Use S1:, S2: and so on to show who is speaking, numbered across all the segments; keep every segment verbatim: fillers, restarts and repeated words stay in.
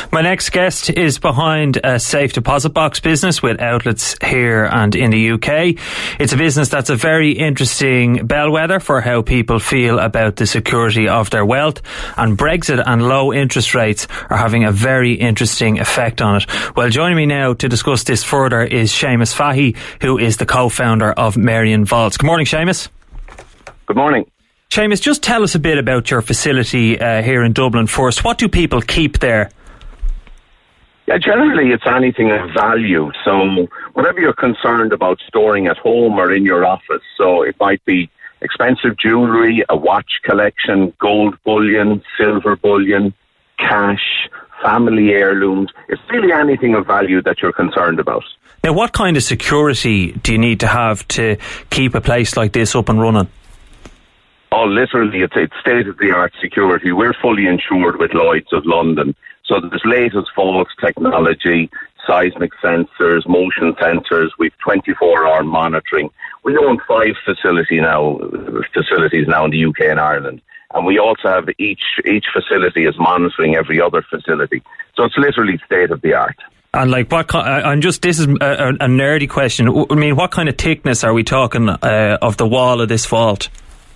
S1: My next guest is behind a safe deposit box business with outlets here and in the U K. It's a business that's a very interesting bellwether for how people feel about the security of their wealth, and Brexit and low interest rates are having a very interesting effect on it. Well, joining me now to discuss this further is Seamus Fahey, who is the co-founder of Merrion Vaults. Good morning, Seamus.
S2: Good morning.
S1: Seamus, just tell us a bit about your facility uh, here in Dublin first. What do people keep there?
S2: Yeah, generally it's anything of value. So whatever you're concerned about storing at home or in your office, so it might be expensive jewellery, a watch collection, gold bullion, silver bullion, cash, family heirlooms. It's really anything of value that you're concerned about.
S1: Now, what kind of security do you need to have to keep a place like this up and running?
S2: Oh, literally, it's, it's state-of-the-art security. We're fully insured with Lloyd's of London. So there's latest vault technology, seismic sensors, motion sensors. We've twenty-four hour monitoring. We own five facility now, facilities now in the U K and Ireland. And we also have each each facility is monitoring every other facility. So it's literally state-of-the-art.
S1: And like what? I'm just. This is a, a nerdy question. I mean, what kind of thickness are we talking uh, of the wall of this vault?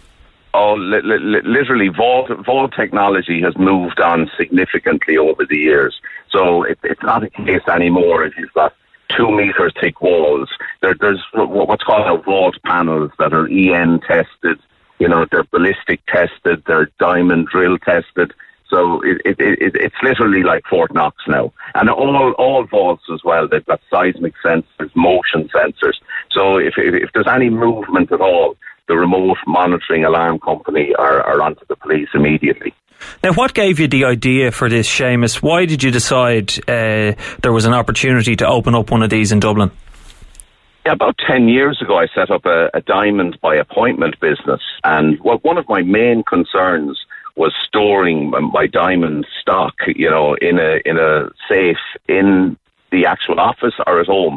S2: Oh, li- li- literally, vault, vault technology has moved on significantly over the years. So it, it's not a case anymore if you've got two metre thick walls. There, there's what's called vault panels that are E N tested. You know, they're ballistic tested, they're diamond drill tested. So it, it, it, it's literally like Fort Knox now. And all all vaults as well, they've got seismic sensors, motion sensors. So if if, if there's any movement at all, the remote monitoring alarm company are, are onto the police immediately.
S1: Now, what gave you the idea for this, Seamus? Why did you decide uh, there was an opportunity to open up one of these in Dublin?
S2: Yeah, about ten years ago, I set up a, a diamond by appointment business. And well, one of my main concerns was storing my diamond stock, you know, in a in a safe in the actual office or at home.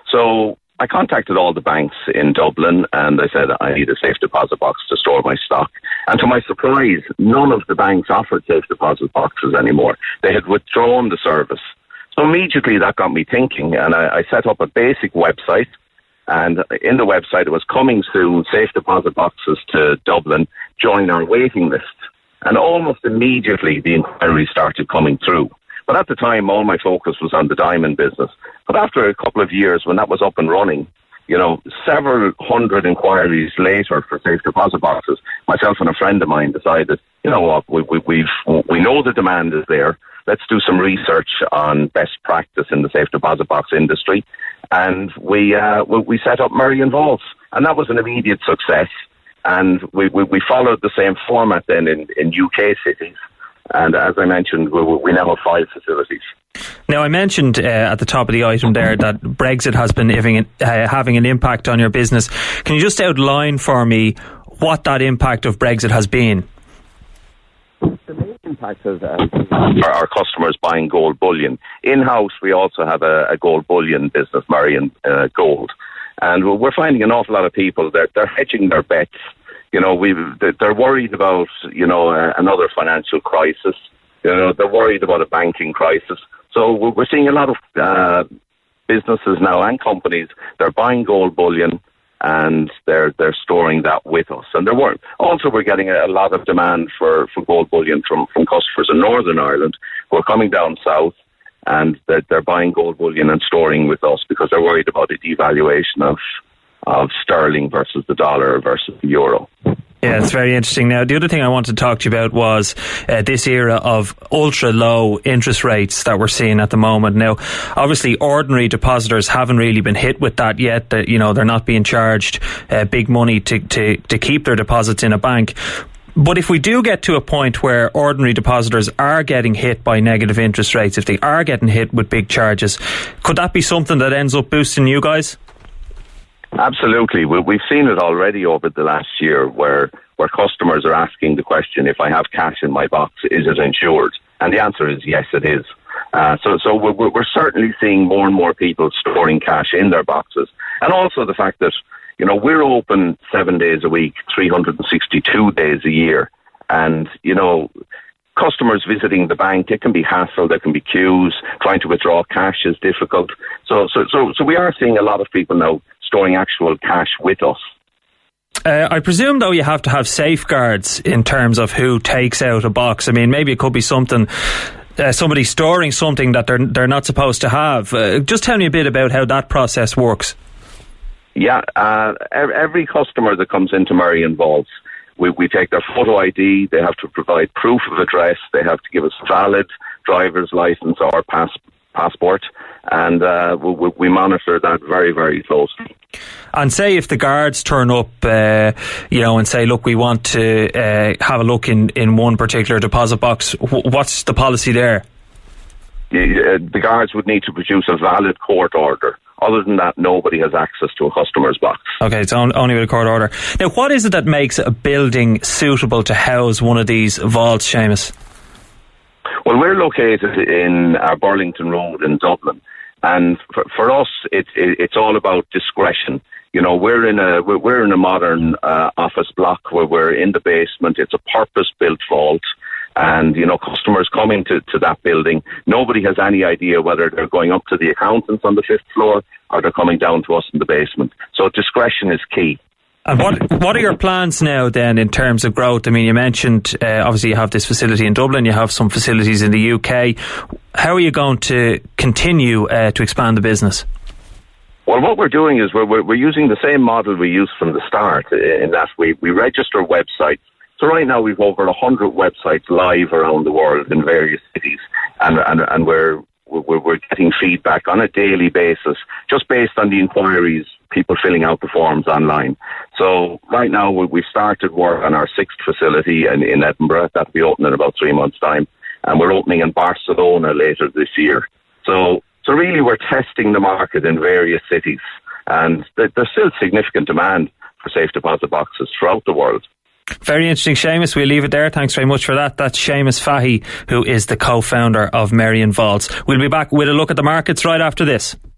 S2: So I contacted all the banks in Dublin and I said I need a safe deposit box to store my stock. And to my surprise, none of the banks offered safe deposit boxes anymore. They had withdrawn the service. So immediately that got me thinking, and I, I set up a basic website. And in the website it was coming soon, safe deposit boxes to Dublin, join our waiting list. And almost immediately the inquiries started coming through. But at the time, all my focus was on the diamond business. But after a couple of years, when that was up and running, you know, several hundred inquiries later for safe deposit boxes, myself and a friend of mine decided, you know what, we, we, we've, we know the demand is there. Let's do some research on best practice in the safe deposit box industry. And we uh, we set up Merrion Vaults. And that was an immediate success. And we, we, we followed the same format then in, in U K cities. And as I mentioned, we, we now have five facilities.
S1: Now, I mentioned uh, at the top of the item there that Brexit has been having, uh, having an impact on your business. Can you just outline for me what that impact of Brexit has been?
S2: The main impact is uh, our, our customers buying gold bullion. In-house, we also have a, a gold bullion business, Merrion uh, Gold. And we're finding an awful lot of people, they're, they're hedging their bets. You know, we they're worried about, you know, uh, another financial crisis. You know, they're worried about a banking crisis. So we're seeing a lot of uh, businesses now and companies, they're buying gold bullion and they're they're storing that with us. And there were also we're getting a lot of demand for, for gold bullion from, from customers in Northern Ireland who are coming down south and they're, they're buying gold bullion and storing with us because they're worried about a devaluation of of sterling versus the dollar versus the euro.
S1: Yeah, it's very interesting. Now, the other thing I wanted to talk to you about was uh, this era of ultra low interest rates that we're seeing at the moment. Now, obviously, ordinary depositors haven't really been hit with that yet. That, you know, they're not being charged uh, big money to, to, to keep their deposits in a bank. But if we do get to a point where ordinary depositors are getting hit by negative interest rates, if they are getting hit with big charges, could that be something that ends up boosting you guys?
S2: Absolutely. We've seen it already over the last year where, where customers are asking the question, if I have cash in my box, is it insured? And the answer is yes, it is. Uh, so so we're, we're certainly seeing more and more people storing cash in their boxes. And also the fact that, you know, we're open seven days a week, three hundred sixty-two days a year. And, you know, customers visiting the bank, it can be hassle, there can be queues, trying to withdraw cash is difficult. So, so, so, so we are seeing a lot of people now storing actual cash with us.
S1: Uh, I presume, though, you have to have safeguards in terms of who takes out a box. I mean, maybe it could be something, uh, somebody storing something that they're they're not supposed to have. Uh, just tell me a bit about how that process works.
S2: Yeah, uh, every customer that comes into Merrion Vaults, we, we take their photo I D, they have to provide proof of address, they have to give us valid driver's license or pass, passport, and uh, we, we monitor that very, very closely.
S1: And say if the guards turn up, uh, you know, and say, look, we want to uh, have a look in, in one particular deposit box, what's the policy there?
S2: The, the guards would need to produce a valid court order. Other than that, nobody has access to a customer's box.
S1: Okay, it's on, only with a court order. Now, what is it that makes a building suitable to house one of these vaults, Seamus?
S2: Well, we're located in uh, Burlington Road in Dublin, and for, for us, it, it, it's all about discretion. You know, we're in a we're, we're in a modern uh, office block where we're in the basement. It's a purpose-built vault. And, you know, customers coming to, to that building, nobody has any idea whether they're going up to the accountants on the fifth floor or they're coming down to us in the basement. So discretion is key.
S1: And what what are your plans now then in terms of growth? I mean, you mentioned uh, obviously you have this facility in Dublin, you have some facilities in the U K. How are you going to continue uh, to expand the business?
S2: Well, what we're doing is we're, we're, we're using the same model we used from the start, in that we, we register websites. So right now we've over one hundred websites live around the world in various cities, and and, and we're, we're we're getting feedback on a daily basis, just based on the inquiries, people filling out the forms online. So right now we've started work on our sixth facility in, in Edinburgh. That'll be open in about three months' time, and we're opening in Barcelona later this year. So so really we're testing the market in various cities, and there's still significant demand for safe deposit boxes throughout the world.
S1: Very interesting, Seamus. We'll leave it there. Thanks very much for that. That's Seamus Fahy, who is the co-founder of Merrion Vaults. We'll be back with a look at the markets right after this.